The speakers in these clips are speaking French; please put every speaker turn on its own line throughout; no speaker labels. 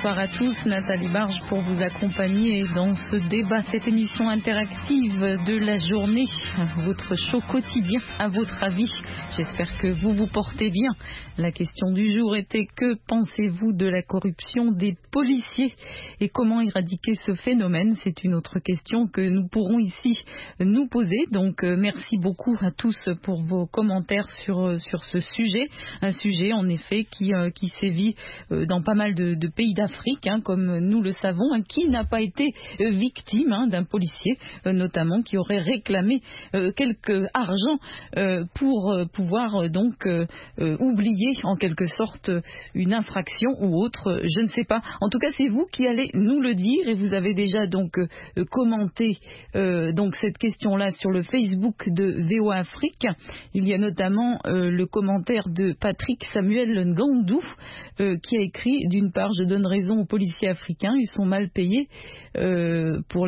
bonsoir à tous. Nathalie Barge pour vous accompagner dans ce débat, cette émission interactive de la journée. Votre show quotidien, à votre avis. J'espère que vous vous portez bien. La question du jour était: que pensez-vous de la corruption des policiers et comment éradiquer ce phénomène? C'est une autre question que nous pourrons ici nous poser. Donc merci beaucoup à tous pour vos commentaires sur ce sujet. Un sujet en effet qui sévit dans pas mal de pays d'Afrique, comme nous le savons. Qui n'a pas été victime d'un policier notamment qui aurait réclamé quelque argent pour pouvoir donc oublier en quelque sorte une infraction ou autre, je ne sais pas. En tout cas, c'est vous qui allez nous le dire et vous avez déjà donc commenté donc cette question-là sur le Facebook de VOA Afrique. Il y a notamment le commentaire de Patrick Samuel Ngandou qui a écrit: d'une part, je donne raison aux policiers africains, ils sont mal payés, raison pour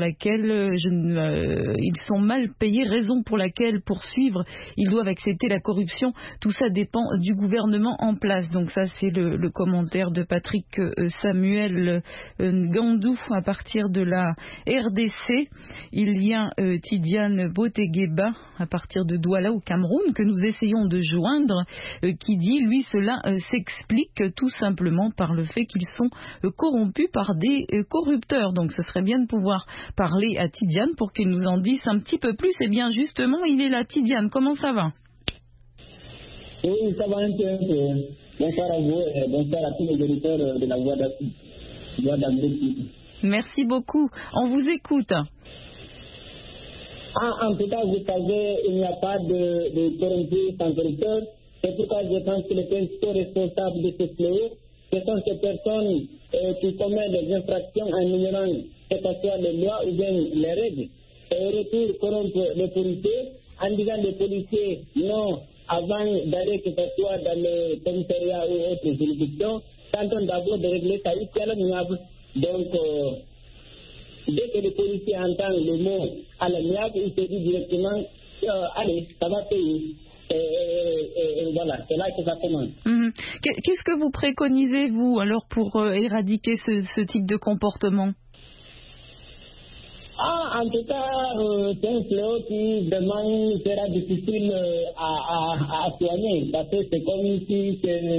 laquelle poursuivre, ils doivent accepter la corruption. Tout ça dépend du gouvernement en place. Donc ça, c'est le commentaire de Patrick Samuel Ngandou à partir de la RDC. Il y a Tidiane Botegueba à partir de Douala au Cameroun que nous essayons de joindre, qui dit lui cela s'explique tout simplement par le fait qu'ils sont corrompus par des corrupteurs. Donc ce serait bien de pouvoir parler à Tidiane pour qu'il nous en dise un petit peu plus. Et bien justement, il est là. Tidiane, comment ça va?
Oui, ça va un peu. Bonsoir à vous et bonsoir à tous les auditeurs de la Voix d'Amérique.
Merci beaucoup. On vous écoute.
En tout cas, vous savez, il n'y a pas de corrompus sans corrupteur. C'est pourquoi je pense que les principaux responsables de ce fléau, ce sont ces personnes qui commettent des infractions en ignorant que ce soit les lois ou bien les règles. Et au retour, corrompre les policiers en disant les policiers non, avant d'aller que ce soit dans les commissariats ou autres juridictions, tentons d'abord de régler ça ici à l'amiable. Donc, dès que les policiers entendent le mot à l'amiable, ils se disent directement allez, ça va payer. Et voilà, c'est là que ça commence.
Qu'est-ce que vous préconisez, vous, alors, pour éradiquer ce type de comportement?
En tout cas, c'est un fléau qui vraiment sera difficile à soigner, parce que c'est comme si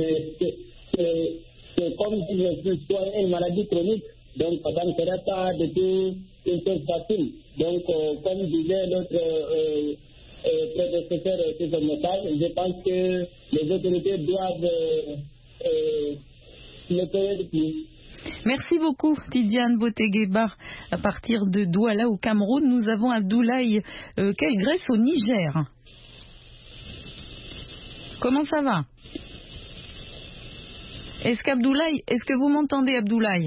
je soignais une maladie chronique, donc ça ne sera pas du tout une chose facile. Donc, comme disait notre prédécesseur sur ce message, je pense que les autorités doivent le payer de plus.
Merci beaucoup, Tidiane Botegueba. À partir de Douala au Cameroun, nous avons Abdoulaye Kelgrès au Niger. Comment ça va? Est-ce que vous m'entendez, Abdoulaye?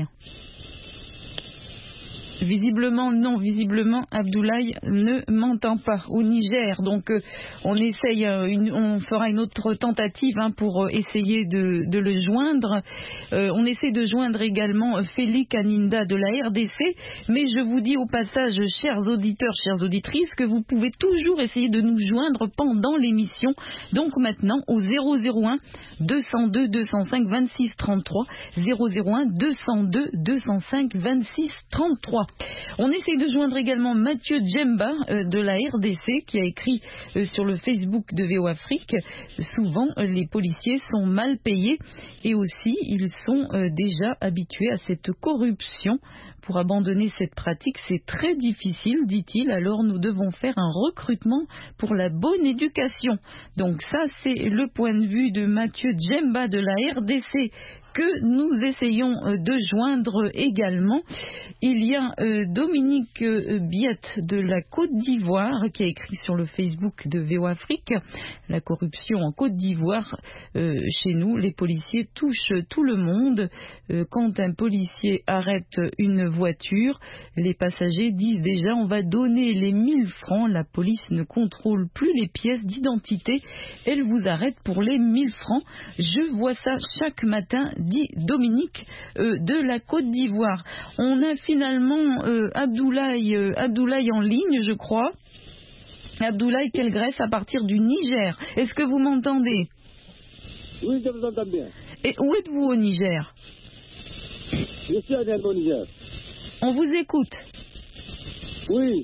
Visiblement non, Abdoulaye ne m'entend pas au Niger. Donc on essaye, on fera une autre tentative pour essayer de le joindre. On essaie de joindre également Félix Aninda de la RDC, mais je vous dis au passage, chers auditeurs, chères auditrices, que vous pouvez toujours essayer de nous joindre pendant l'émission. Donc maintenant au 001 202 205 26 33, 001 202 205 26 33. On essaie de joindre également Mathieu Djemba de la RDC qui a écrit sur le Facebook de VOA Afrique: souvent les policiers sont mal payés et aussi ils sont déjà habitués à cette corruption. Pour abandonner cette pratique, c'est très difficile, dit-il, alors nous devons faire un recrutement pour la bonne éducation. Donc ça, c'est le point de vue de Mathieu Djemba de la RDC que nous essayons de joindre également. Il y a Dominique Biette de la Côte d'Ivoire qui a écrit sur le Facebook de VOA Afrique: la corruption en Côte d'Ivoire, chez nous, les policiers touchent tout le monde. Quand un policier arrête une voiture, les passagers disent déjà on va donner les 1000 francs. La police ne contrôle plus les pièces d'identité, elle vous arrête pour les 1000 francs. Je vois ça chaque matin, dit Dominique de la Côte d'Ivoire. On a finalement Abdoulaye en ligne, je crois. Abdoulaye Kelgrès à partir du Niger. Est-ce que vous m'entendez?
Oui, je vous entends bien.
Et où êtes-vous au Niger?
Je suis à Niamey au Niger.
On vous écoute.
Oui.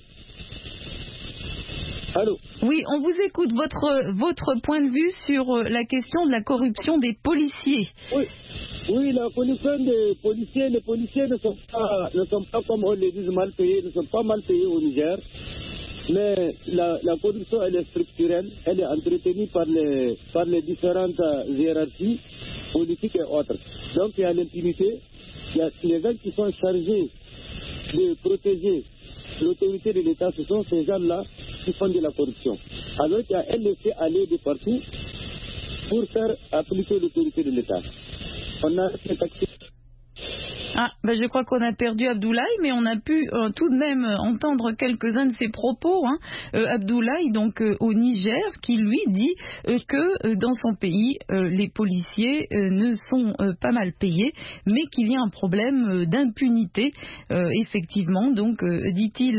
Allô?
Oui, on vous écoute. Votre point de vue sur la question de la corruption des policiers.
Oui, la corruption des policiers, les policiers ne sont pas comme on le dit, mal payés, ne sont pas mal payés au Niger. Mais la corruption, elle est structurelle, elle est entretenue par les différentes hiérarchies politiques et autres. Donc il y a l'impunité, il y a les gens qui sont chargés de protéger l'autorité de l'État, ce sont ces gens-là qui font de la corruption. Alors qu'il y a un laisser aller de partout pour faire appliquer l'autorité de l'État. On a cette action.
Je crois qu'on a perdu Abdoulaye, mais on a pu tout de même entendre quelques-uns de ses propos. Abdoulaye, donc au Niger, qui lui dit que dans son pays, les policiers ne sont pas mal payés, mais qu'il y a un problème d'impunité. Effectivement, donc dit-il,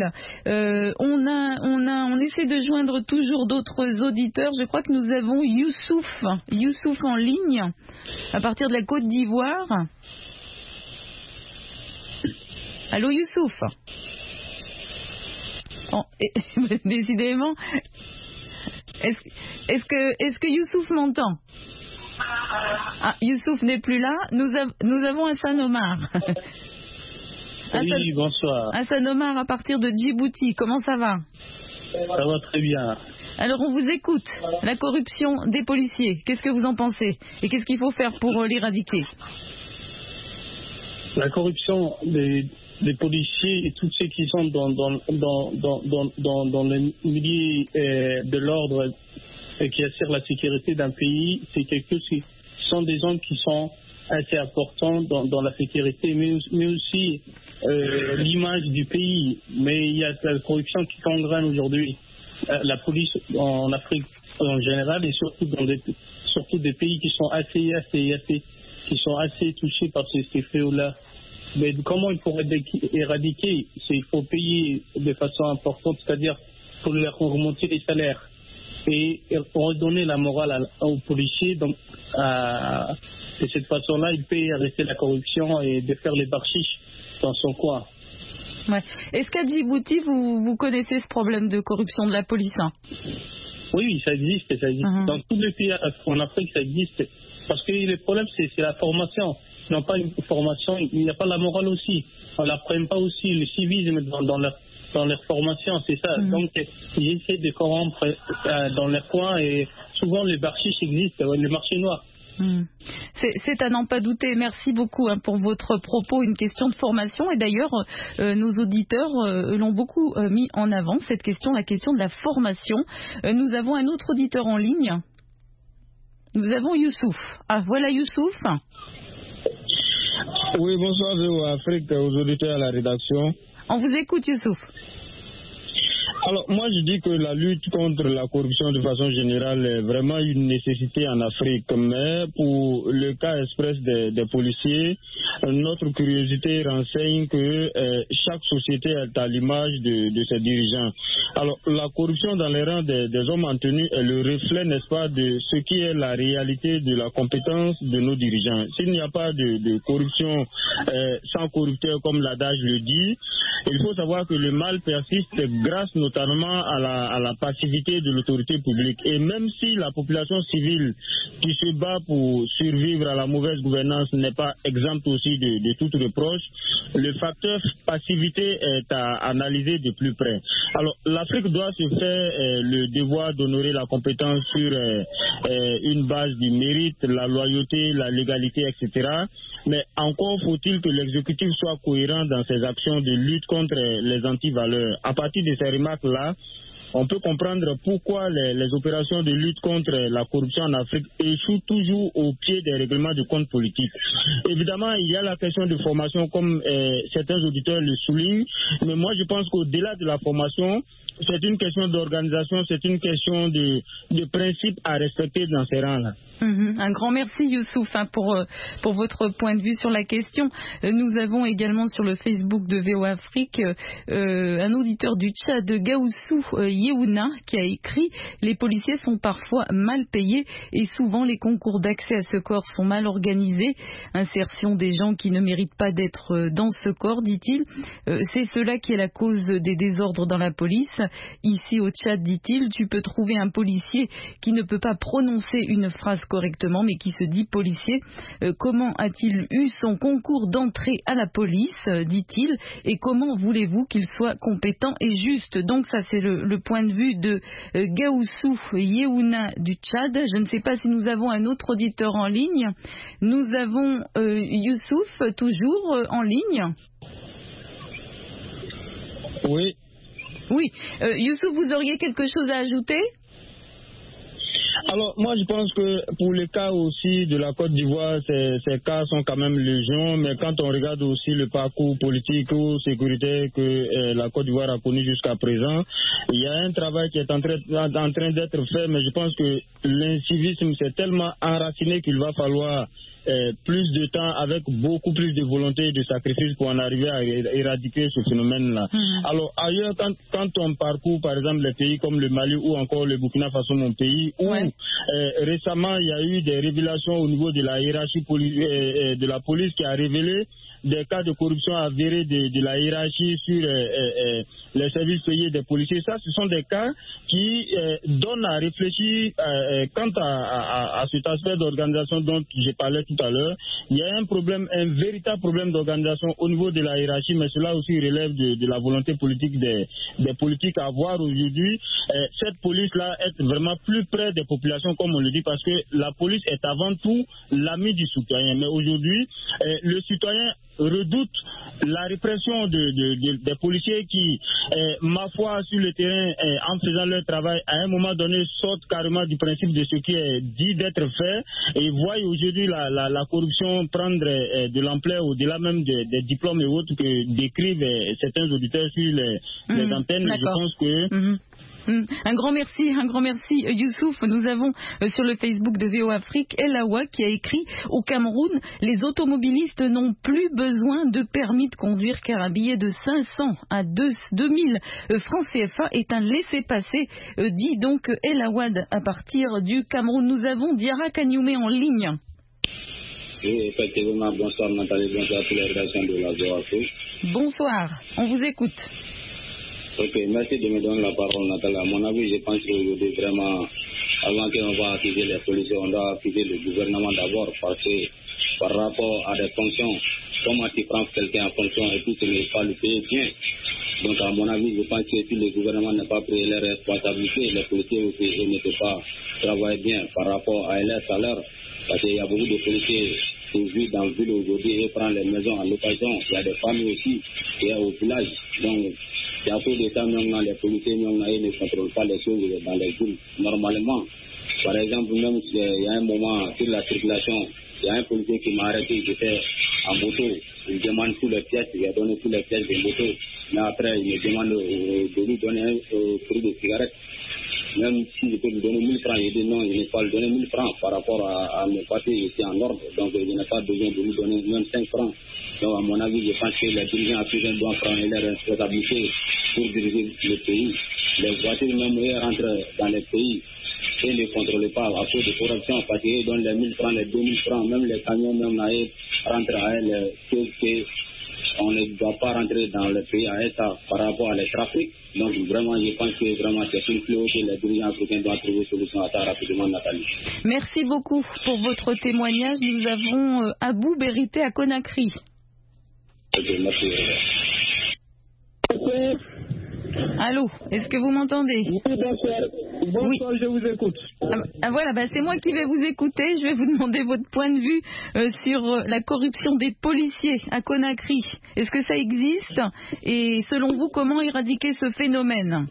on essaie de joindre toujours d'autres auditeurs. Je crois que nous avons Youssouf en ligne à partir de la Côte d'Ivoire. Allô Youssouf. Décidément, est-ce que Youssouf m'entend? Youssouf n'est plus là. Nous avons Hassan Omar.
Oui, bonsoir.
Hassan Omar à partir de Djibouti. Comment ça va?
Ça va très bien.
Alors on vous écoute. La corruption des policiers, qu'est-ce que vous en pensez? Et qu'est-ce qu'il faut faire pour l'éradiquer?
La corruption des policiers et tous ceux qui sont dans le milieu de l'ordre et qui assurent la sécurité d'un pays, c'est quelque chose qui sont des gens qui sont assez importants dans la sécurité, mais aussi l'image du pays. Mais il y a la corruption qui gangrène aujourd'hui la police en Afrique en général et surtout surtout des pays qui sont assez touchés par ces fléaux-là. Mais comment il pourrait éradiquer? Il faut payer de façon importante, c'est-à-dire pour leur remonter les salaires et redonner la morale aux policiers. Donc, de cette façon-là, il peut arrêter la corruption et de faire les barchiches dans son coin.
Ouais. Est-ce qu'à Djibouti, vous connaissez ce problème de corruption de la police?
Oui, ça existe. Dans tous les pays en Afrique, ça existe. Parce que le problème, c'est la formation. Ils n'ont pas une formation, il n'y a pas la morale aussi. On ne l'apprend pas aussi, le civisme dans leur formation, c'est ça. Donc, ils essaient de corrompre dans leur coin et souvent les barchiches existent, le marché noir.
C'est à n'en pas douter. Merci beaucoup pour votre propos. Une question de formation. Et d'ailleurs, nos auditeurs l'ont beaucoup mis en avant, cette question, la question de la formation. Nous avons un autre auditeur en ligne. Nous avons Youssouf. Voilà Youssouf.
Oui, bonsoir VOA Afrique, aux auditeurs à la rédaction.
On vous écoute Youssouf.
Alors, moi je dis que la lutte contre la corruption de façon générale est vraiment une nécessité en Afrique. Mais pour le cas express des policiers, notre curiosité renseigne que chaque société est à l'image de ses dirigeants. Alors, la corruption dans les rangs des hommes en tenue est le reflet, n'est-ce pas, de ce qui est la réalité de la compétence de nos dirigeants. S'il n'y a pas de corruption sans corrupteur, comme l'adage le dit, il faut savoir que le mal persiste grâce notamment à la passivité de l'autorité publique. Et même si la population civile qui se bat pour survivre à la mauvaise gouvernance n'est pas exempte aussi de toute reproche, le facteur passivité est à analyser de plus près. Alors, l'Afrique doit se faire le devoir d'honorer la compétence sur une base du mérite, la loyauté, la légalité, etc. Mais encore faut-il que l'exécutif soit cohérent dans ses actions de lutte contre les antivaleurs. À partir de ces remarques-là, on peut comprendre pourquoi les opérations de lutte contre la corruption en Afrique échouent toujours au pied des règlements de compte politique. Évidemment, il y a la question de formation, comme certains auditeurs le soulignent, mais moi je pense qu'au-delà de la formation, c'est une question d'organisation, c'est une question de principe à respecter dans ces rangs-là.
Un grand merci Youssouf pour votre point de vue sur la question. Nous avons également sur le Facebook de VOA Afrique un auditeur du Tchad, Gaoussou Yehouna, qui a écrit « Les policiers sont parfois mal payés et souvent les concours d'accès à ce corps sont mal organisés. Insertion des gens qui ne méritent pas d'être dans ce corps, dit-il. C'est cela qui est la cause des désordres dans la police. Ici au Tchad, dit-il, tu peux trouver un policier qui ne peut pas prononcer une phrase correctement, mais qui se dit policier. Comment a-t-il eu son concours d'entrée à la police, dit-il, et comment voulez-vous qu'il soit compétent et juste? Donc ça c'est le point de vue de Gaoussou Yehouna du Tchad. Je ne sais pas si nous avons un autre auditeur en ligne. Nous avons Youssouf toujours en ligne.
Oui.
Oui. Youssouf, vous auriez quelque chose à ajouter?
Alors, moi, je pense que pour les cas aussi de la Côte d'Ivoire, ces cas sont quand même légion, mais quand on regarde aussi le parcours politique ou sécuritaire que la Côte d'Ivoire a connu jusqu'à présent, il y a un travail qui est en train d'être fait, mais je pense que l'incivisme s'est tellement enraciné qu'il va falloir plus de temps avec beaucoup plus de volonté et de sacrifice pour en arriver à éradiquer ce phénomène-là. Alors ailleurs, quand on parcourt par exemple les pays comme le Mali ou encore le Burkina Faso, mon pays, où récemment il y a eu des révélations au niveau de la hiérarchie de la police qui a révélé des cas de corruption avérés de la hiérarchie sur les services payés des policiers. Ça, ce sont des cas qui donnent à réfléchir quant à cet aspect d'organisation dont j'ai parlé tout à l'heure. Il y a un véritable problème d'organisation au niveau de la hiérarchie, mais cela aussi relève de la volonté politique des politiques à avoir aujourd'hui. Cette police-là est vraiment plus près des populations, comme on le dit, parce que la police est avant tout l'ami du citoyen. Mais aujourd'hui, le citoyen redoute la répression des policiers qui, ma foi, sur le terrain, en faisant leur travail, à un moment donné, sortent carrément du principe de ce qui est dit d'être fait et voient aujourd'hui la corruption prendre de l'ampleur au-delà même des diplômes et autres que décrivent certains auditeurs sur les antennes. Je pense que...
Un grand merci Youssouf. Nous avons sur le Facebook de VOA Afrique Elawa qui a écrit « Au Cameroun, les automobilistes n'ont plus besoin de permis de conduire car un billet de 500 à 2000 francs CFA est un laissez-passer », dit donc Elawad à partir du Cameroun. Nous avons Diara Kanyume en ligne.
Oui, effectivement, bonsoir Nathalie, bonsoir à toutes les rédactions de la VOA Afrique.
Bonsoir, on vous écoute.
Ok, merci de me donner la parole, Nathalie. À mon avis, je pense qu'aujourd'hui, vraiment, avant qu'on va accuser les policiers, on doit accuser le gouvernement d'abord, parce que par rapport à des fonctions, comment tu prends quelqu'un en fonction et puis tu ne pas le payer bien. Donc, à mon avis, je pense que si le gouvernement n'a pas pris les responsabilités, les policiers aussi ne peuvent pas travailler bien par rapport à leur salaire, parce qu'il y a beaucoup de policiers qui vivent dans le ville aujourd'hui et prennent les maisons en location. Il y a des familles aussi qui sont au village. Donc, il y a peu de temps, même les policiers ne contrôlent pas les choses dans les villes. Normalement, par exemple, même il y a un moment sur la circulation, il y a un policier qui m'a arrêté, j'étais en moto, il me demande tous les pièces, il a donné tous les pièces de moto, mais après il me demande de lui donner un prix de cigarette. Même si je peux lui donner 1000 francs, il dit non, je n'ai pas lui donner 1000 francs par rapport à mes papiers, je suis en ordre, donc je n'ai pas besoin de lui donner même 5 francs. Donc à mon avis, je pense que les dirigeants africains doivent prendre leurs responsabilités pour diriger le pays. Les voitures même rentrent dans les pays et ne contrôlent pas à cause de corruption, parce qu'ils donnent les 1000 francs, les 2000 francs, même les camions même rentrent à elles, on ne doit pas rentrer dans le pays à ça par rapport à les trafics. Donc vraiment, je pense que vraiment c'est une fléau que les dirigeants africains doivent trouver une solution à ça rapidement, Nathalie.
Merci beaucoup pour votre témoignage. Nous avons Abou Berité à Conakry.
Ok, merci.
Allô, est-ce que vous m'entendez?
Oui, bonsoir. Bonsoir, oui. Je vous écoute.
Voilà, c'est moi qui vais vous écouter. Je vais vous demander votre point de vue sur la corruption des policiers à Conakry. Est-ce que ça existe? Et selon vous, comment éradiquer ce phénomène?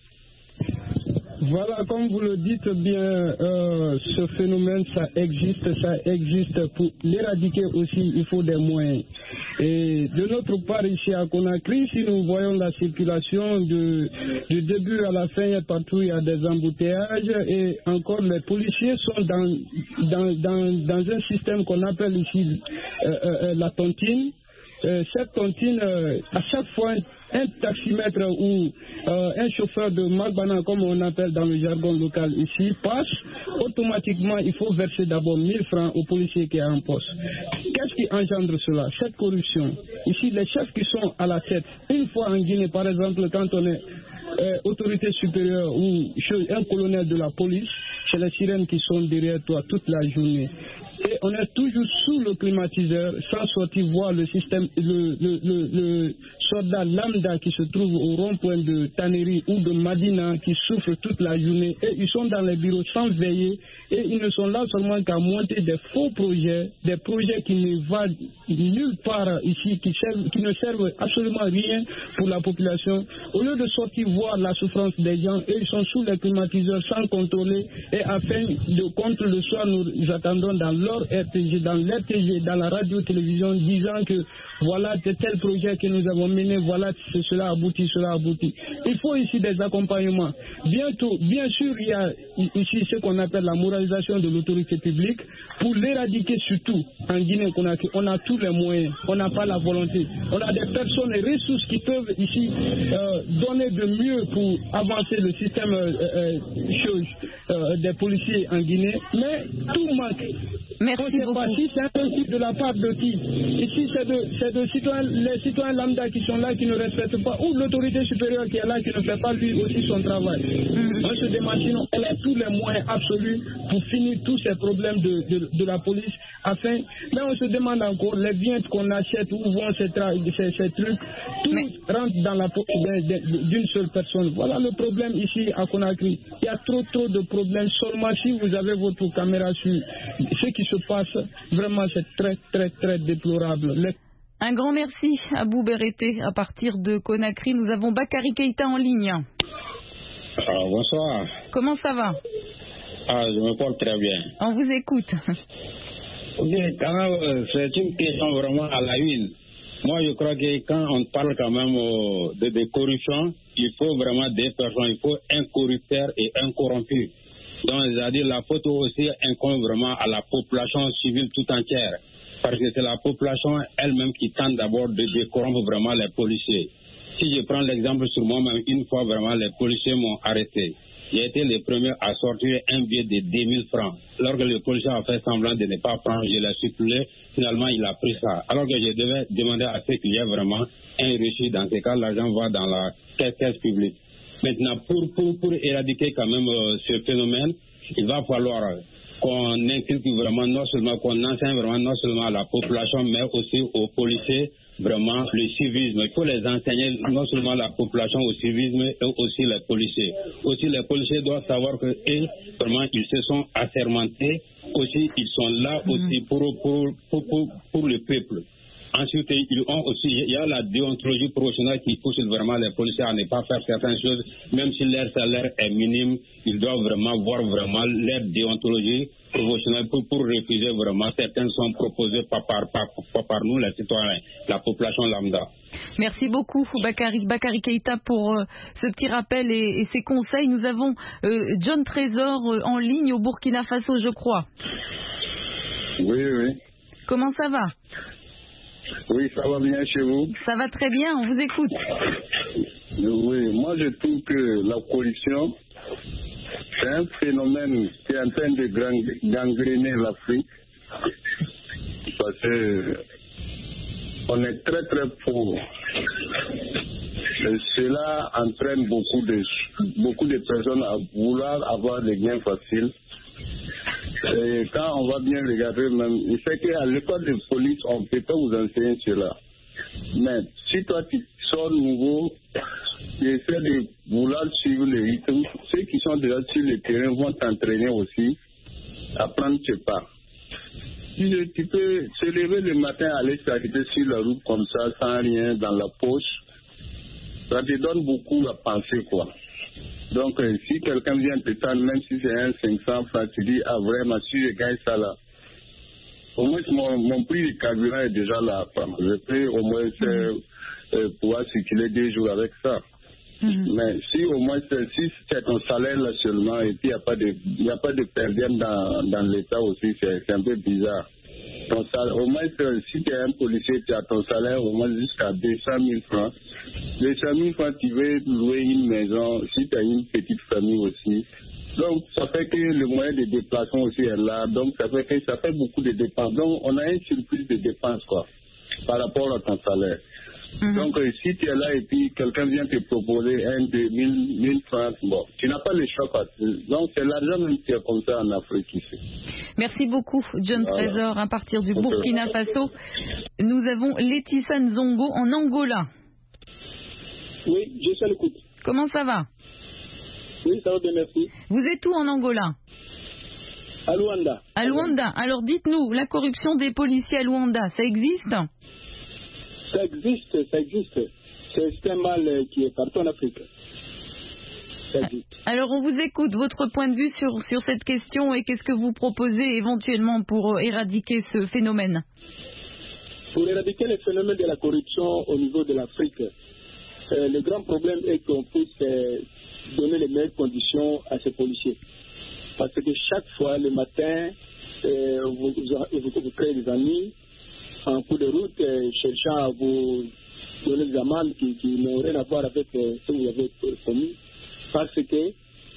Voilà, comme vous le dites bien, ce phénomène, ça existe. Pour l'éradiquer aussi, il faut des moyens.
Et de notre part ici à Conakry, si nous voyons la circulation du début à la fin, partout il y a des embouteillages et encore les policiers sont dans un système qu'on appelle ici la tontine. Cette tontine, à chaque fois, un taximètre ou un chauffeur de Magbana, comme on appelle dans le jargon local ici, passe, automatiquement, il faut verser d'abord 1000 francs au policier qui est en poste. Qu'est-ce qui engendre cela? Cette corruption. Ici, les chefs qui sont à la tête, une fois en Guinée, par exemple, quand on est autorité supérieure ou un colonel de la police, c'est les sirènes qui sont derrière toi toute la journée. Et on est toujours sous le climatiseur sans sortir voir le système, le soldat lambda qui se trouve au rond-point de Taneri ou de Madina qui souffre toute la journée et ils sont dans les bureaux sans veiller et ils ne sont là seulement qu'à monter des faux projets, des projets qui ne vont nulle part ici, qui ne servent absolument rien pour la population. Au lieu de sortir voir la souffrance des gens, eux, ils sont sous les climatiseurs sans contrôler et afin de contre le soir, nous attendons dans leur RTG, dans l'RTG, dans la radio-télévision, disant que voilà tel projet que nous avons mené, voilà cela aboutit, cela aboutit. Il faut ici des accompagnements. Bientôt, bien sûr, il y a ici ce qu'on appelle la moralisation de l'autorité publique pour l'éradiquer surtout en Guinée-Conakry. On a tous les moyens, on n'a pas la volonté. On a des personnes et ressources qui peuvent ici donner de mieux pour avancer le système des policiers en Guinée, mais tout manque.
Merci
on ne sait
beaucoup.
pas si c'est un principe de la part de qui. Ici, c'est les citoyens lambda qui sont là, qui ne respectent pas, ou l'autorité supérieure qui est là, qui ne fait pas lui aussi son travail. On se demande sinon, elle a tous les moyens absolus pour finir tous ces problèmes de la police. Mais on se demande encore, les biens qu'on achète, où vont ces trucs, tout rentre dans la poche d'une seule personne. Voilà le problème ici à Conakry. Il y a trop de problèmes. Seulement si vous avez votre caméra sur ce qui se passe, vraiment c'est très déplorable.
Un grand merci à Abou Berete. À partir de Conakry, nous avons Bakary Keïta en ligne.
Bonsoir.
Comment ça va?
Je me porte très bien.
On vous écoute.
C'est une question vraiment à la une. Moi, je crois que quand on parle quand même de corruption, il faut vraiment deux personnes. Il faut un corrupteur et un corrompu. Donc, c'est-à-dire la faute aussi incombe vraiment à la population civile tout entière. Parce que c'est la population elle-même qui tente d'abord de corrompre vraiment les policiers. Si je prends l'exemple sur moi-même, une fois vraiment les policiers m'ont arrêté. J'ai été le premier à sortir un billet de 2000 francs. Lorsque le policier a fait semblant de ne pas prendre, je l'ai circulé. Finalement, il a pris ça. Alors que je devais demander à ce qu'il y ait vraiment un reçu. Dans ce cas, l'argent va dans la caisse publique. Maintenant, pour éradiquer quand même ce phénomène, il va falloir qu'on inculque vraiment, non seulement qu'on enseigne vraiment non seulement à la population, mais aussi aux policiers, vraiment le civisme. Il faut les enseigner non seulement à la population au civisme, et aussi les policiers. Aussi les policiers doivent savoir que eux, vraiment, ils se sont assermentés. Aussi, ils sont là aussi pour le peuple. Ensuite, il y a la déontologie professionnelle qui pousse vraiment les policiers à ne pas faire certaines choses, même si leur salaire est minime, ils doivent vraiment voir vraiment leur déontologie professionnelle pour refuser vraiment certaines sommes proposées par nous, les citoyens, la population lambda.
Merci beaucoup, Bakary Keïta, pour ce petit rappel et ces conseils. Nous avons John Trésor en ligne au Burkina Faso, je crois.
Oui.
Comment ça va?
Oui, ça va bien chez vous?
Ça va très bien, on vous écoute.
Oui, moi je trouve que la corruption, c'est un phénomène qui est en train de gangréner l'Afrique. Parce que on est très pauvre. Et cela entraîne beaucoup de personnes à vouloir avoir des gains faciles. Et quand on va bien regarder, même, il fait qu'à l'école de police, on ne peut pas vous enseigner cela. Mais si toi tu sors nouveau, tu essaies de vouloir suivre le rythme, ceux qui sont déjà sur le terrain vont t'entraîner aussi à prendre ce pas. Tu peux se lever le matin, aller s'arrêter sur la route comme ça, sans rien dans la poche. Ça te donne beaucoup à penser, quoi. Donc, si quelqu'un vient te tendre, même si c'est un 500 francs, tu dis, ah vraiment, si je gagne ça là, Au moins, mon prix de carburant est déjà là. Je peux au moins pouvoir circuler 2 jours avec ça. Mais si au moins si c'est ton salaire là seulement et puis il n'y a pas de perdème dans l'État aussi, c'est un peu bizarre. Ton salaire, au moins si tu es un policier, tu as ton salaire au moins jusqu'à 200 000 francs. 200 000 francs, tu veux louer une maison, si tu as une petite famille aussi. Donc ça fait que le moyen de déplacement aussi est là, donc ça fait beaucoup de dépenses. Donc on a un surplus de dépenses quoi, par rapport à ton salaire. Donc, si tu es là et puis quelqu'un vient te proposer 1, 2, 1000 francs, bon, tu n'as pas le choix. Donc, c'est l'argent même qui est comme ça en Afrique ici.
Merci beaucoup, John Trésor. À partir du Burkina Faso, nous avons Laetitia Nzongo en Angola.
Oui, je suis à l'écoute.
Comment ça va?
Oui, ça va bien, merci.
Vous êtes où en Angola?
À Luanda.
À Luanda. Alors, dites-nous, la corruption des policiers à Luanda, ça existe?
Ça existe. C'est un mal qui est partout en Afrique.
Alors on vous écoute, votre point de vue sur cette question et qu'est-ce que vous proposez éventuellement pour éradiquer ce phénomène?
Pour éradiquer le phénomène de la corruption au niveau de l'Afrique, le grand problème est qu'on puisse donner les meilleures conditions à ces policiers. Parce que chaque fois, le matin, vous créez des amis en cours de route, cherchant à vous donner des amendes qui n'ont rien à voir avec ce que vous avez commis, parce que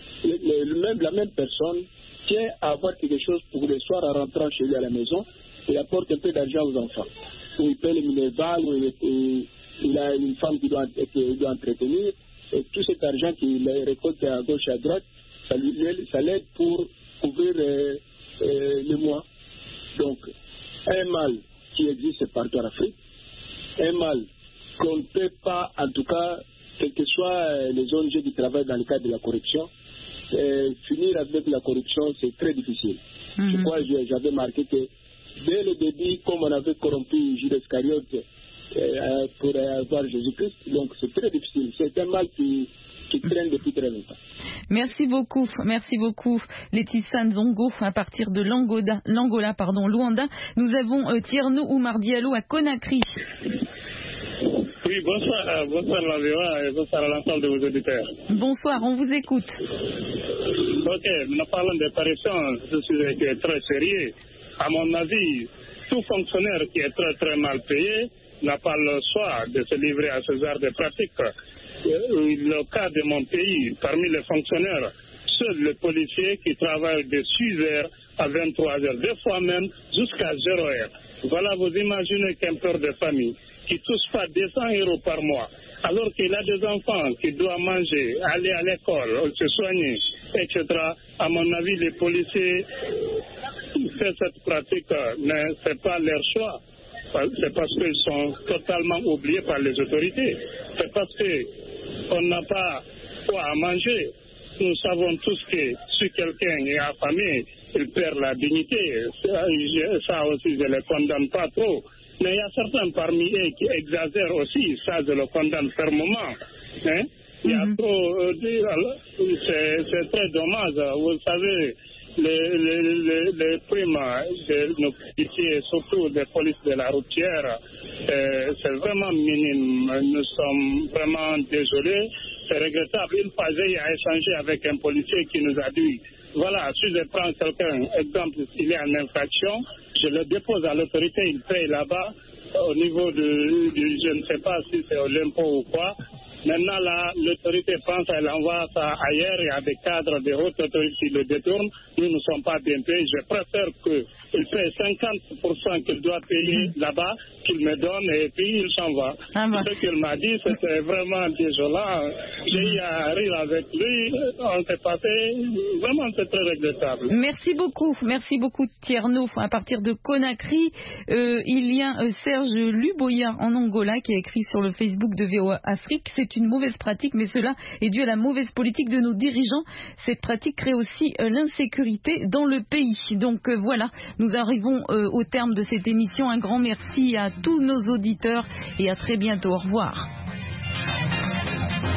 la même personne tient à avoir quelque chose pour le soir en rentrant chez lui à la maison, il apporte un peu d'argent aux enfants, ou il paye les minervales, ou il a une femme qui doit entretenir, et tout cet argent qu'il récolte à gauche et à droite, ça l'aide pour couvrir le mois. Donc, un mal qui existe partout en Afrique, un mal qu'on ne peut pas, en tout cas, quelles que soient les ONG qui travaillent dans le cadre de la corruption, finir avec la corruption, c'est très difficile. Je crois que j'avais marqué que dès le début, comme on avait corrompu Judas Iscariote pour avoir Jésus-Christ, donc c'est très difficile. C'est un mal qui traîne depuis très longtemps.
Merci beaucoup, Laetitia Nzongo, à partir de l'Angola, Luanda. Nous avons Tierno Oumar Diallo à Conakry.
Oui, bonsoir la VOA et bonsoir à l'ensemble de vos auditeurs.
Bonsoir, on vous écoute.
Ok, nous parlons de corruption, ce sujet qui est très sérieux. À mon avis, tout fonctionnaire qui est très très mal payé n'a pas le choix de se livrer à ce genre de pratiques. Le cas de mon pays, parmi les fonctionnaires, seuls les policiers qui travaillent de 6 heures à 23 heures, des fois même jusqu'à 0 heure. Voilà, vous imaginez qu'un père de famille qui ne touche pas 200 € par mois, alors qu'il a des enfants qui doivent manger, aller à l'école, se soigner, etc. À mon avis, les policiers font cette pratique, mais ce n'est pas leur choix. C'est parce qu'ils sont totalement oubliés par les autorités. C'est parce qu'on n'a pas quoi à manger. Nous savons tous que si quelqu'un est affamé, il perd la dignité. Ça aussi, je ne le condamne pas trop. Mais il y a certains parmi eux qui exagèrent aussi. Ça, je le condamne fermement. Hein? Il y a trop... c'est très dommage. Vous savez... Les primes de nos policiers, surtout des polices de la routière, c'est vraiment minime. Nous sommes vraiment désolés. C'est regrettable. Une fois, j'ai échangé avec un policier qui nous a dit, voilà, si je prends quelqu'un, exemple, s'il y a une infraction, je le dépose à l'autorité, il paye là-bas, au niveau je ne sais pas si c'est l'impôt ou quoi. Maintenant, là, l'autorité pense qu'elle envoie ça ailleurs. Il y a des cadres de haute autorité qui le détournent. Nous ne sommes pas bien payés. Je préfère qu'il paye 50% qu'il doit payer là-bas, qu'il me donne et puis il s'en va. Ce qu'il m'a dit, c'était vraiment désolant. J'ai eu à rire avec lui. On s'est passé. Vraiment, c'est très regrettable.
Merci beaucoup, Tierno. À partir de Conakry, il y a Serge Luboya en Angola qui a écrit sur le Facebook de VOA Afrique. C'est une mauvaise pratique, mais cela est dû à la mauvaise politique de nos dirigeants. Cette pratique crée aussi l'insécurité dans le pays. Donc voilà, nous arrivons au terme de cette émission. Un grand merci à tous nos auditeurs et à très bientôt. Au revoir.